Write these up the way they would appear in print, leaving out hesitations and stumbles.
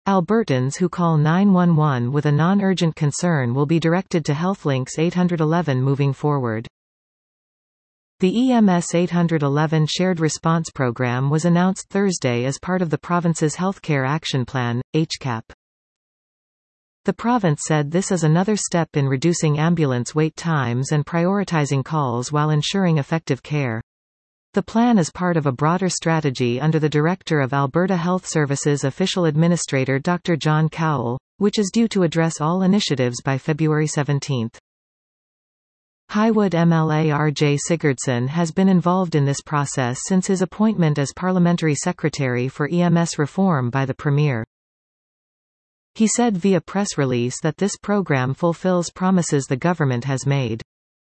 Albertans who call 911 with a non-urgent concern will be directed to HealthLink's 811 moving forward. The EMS 811 Shared Response Program was announced Thursday as part of the province's Healthcare Action Plan, HCAP. The province said this is another step in reducing ambulance wait times and prioritizing calls while ensuring effective care. The plan is part of a broader strategy under the Director of Alberta Health Services Official Administrator Dr. John Cowell, which is due to address all initiatives by February 17. Highwood MLA R.J. Sigurdsson has been involved in this process since his appointment as Parliamentary Secretary for EMS Reform by the Premier. He said via press release that this program fulfills promises the government has made.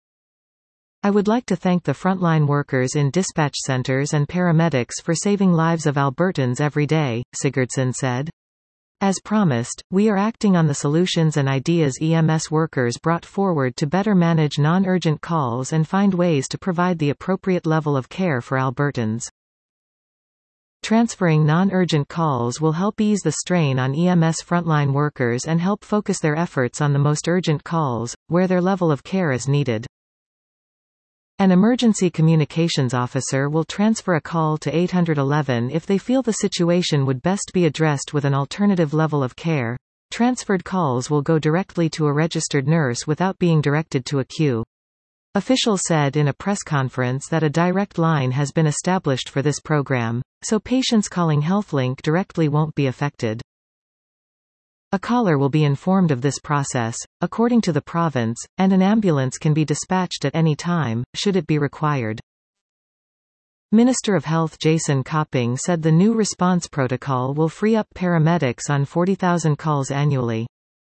"I would like to thank the frontline workers in dispatch centres and paramedics for saving lives of Albertans every day," Sigurdsson said. "As promised, we are acting on the solutions and ideas EMS workers brought forward to better manage non-urgent calls and find ways to provide the appropriate level of care for Albertans. Transferring non-urgent calls will help ease the strain on EMS frontline workers and help focus their efforts on the most urgent calls, where their level of care is needed. An emergency communications officer will transfer a call to 811 if they feel the situation would best be addressed with an alternative level of care. Transferred calls will go directly to a registered nurse without being directed to a queue." Officials said in a press conference that a direct line has been established for this program, so patients calling HealthLink directly won't be affected. A caller will be informed of this process, according to the province, and an ambulance can be dispatched at any time, should it be required. Minister of Health Jason Copping said the new response protocol will free up paramedics on 40,000 calls annually.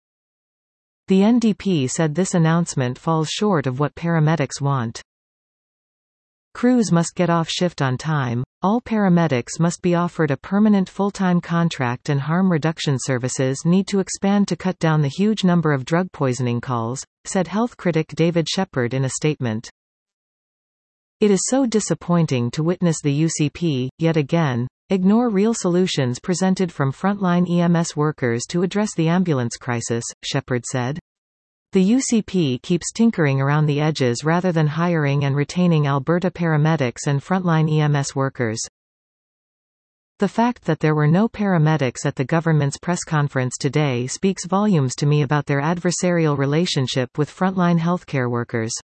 The NDP said this announcement falls short of what paramedics want. "Crews must get off shift on time, all paramedics must be offered a permanent full-time contract, and harm reduction services need to expand to cut down the huge number of drug poisoning calls," said health critic David Shepherd in a statement. "It is so disappointing to witness the UCP, yet again, ignore real solutions presented from frontline EMS workers to address the ambulance crisis," Shepherd said. "The UCP keeps tinkering around the edges rather than hiring and retaining Alberta paramedics and frontline EMS workers." "The fact that there were no paramedics at the government's press conference today speaks volumes to me about their adversarial relationship with frontline healthcare workers.